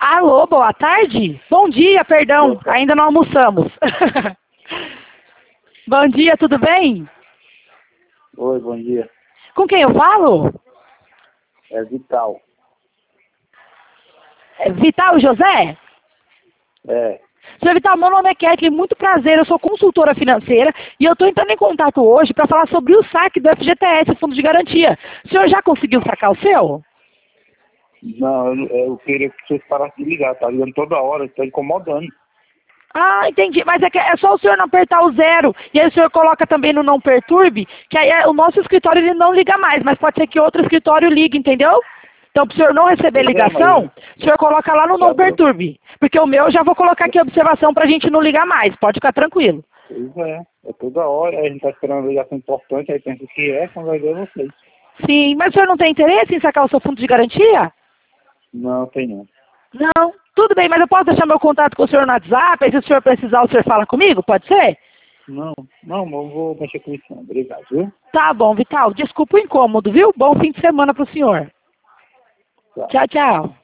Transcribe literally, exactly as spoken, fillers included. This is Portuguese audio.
Alô, boa tarde? Bom dia, perdão, ainda não almoçamos. Bom dia, tudo bem? Oi, bom dia. Com quem eu falo? É Vital. É Vital José? É. Senhor Vital, meu nome é Kathleen, muito prazer, eu sou consultora financeira e eu estou entrando em contato hoje para falar sobre o saque do F G T S, Fundo de Garantia. O senhor já conseguiu sacar o seu? Não, eu, eu queria que vocês parassem de ligar, tá ligando toda hora, está incomodando. Ah, entendi, mas é, que é só o senhor não apertar o zero e aí o senhor coloca também no não perturbe, que aí é, o nosso escritório ele não liga mais, mas pode ser que outro escritório ligue, entendeu? Então, para o senhor não receber ligação, o senhor coloca lá no não perturbe. Porque o meu eu já vou colocar aqui observação para a gente não ligar mais. Pode ficar tranquilo. Pois é, é toda hora, a gente está esperando uma ligação importante, aí pensa que é, quando vai ver vocês. Sim, mas o senhor não tem interesse em sacar o seu fundo de garantia? Não, tem não. Não. Tudo bem, mas eu posso deixar meu contato com o senhor no WhatsApp, aí se o senhor precisar, o senhor fala comigo, pode ser? Não, não, não vou mexer com isso não. Obrigado, viu? Tá bom, Vital. Desculpa o incômodo, viu? Bom fim de semana pro senhor. Tchau. Tchau, tchau.